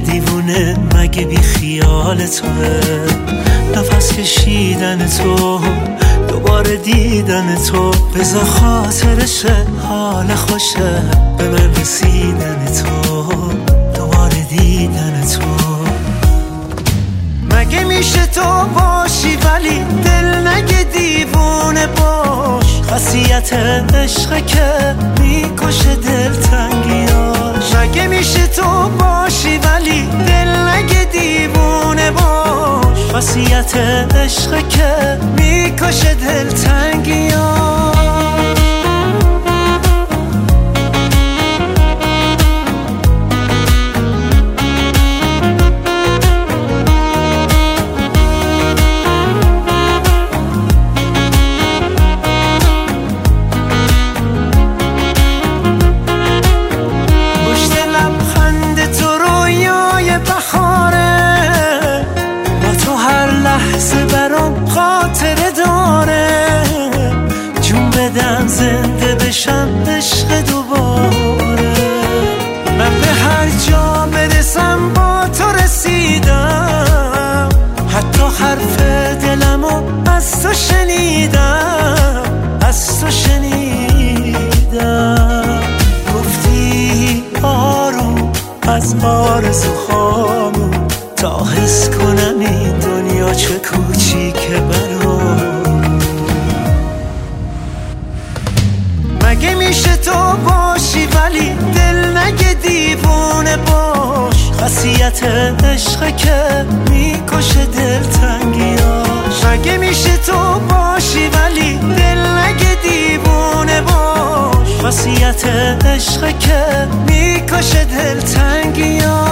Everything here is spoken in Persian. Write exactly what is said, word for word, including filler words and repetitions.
دیوونه مگه بی خیال توه؟ نفس کشیدن تو، دوباره دیدن تو، بذار خاطرشه حال خوشه به من رسیدن تو، دوباره دیدن تو. مگه میشه تو باشی ولی دل نگه دیوونه باش؟ خاصیت عشق که میکشه دلتنگیاش. مگه میشه تو باشی ولی دل نگه دیوونه باش؟ خاصیت عشق که میکشه دلتنگیاش. خاطره داره جون بدم زنده بشم عشق دوباره. من به هر جا برسم با تو رسیدم، حتی حرف دلمو از تو شنیدم، از تو شنیدم. گفتی آروم از آرزوهامون تا حس کنم این دنیا چه کوچیکه برام. مگه میشه تو باشی ولی دل نگه دیوونه باش؟ خاصیت عشق که میکشه دلتنگیاش. مگه میشه تو باشی ولی دل نگه دیوونه باش؟ خاصیت عشق که میکشه دلتنگیاش.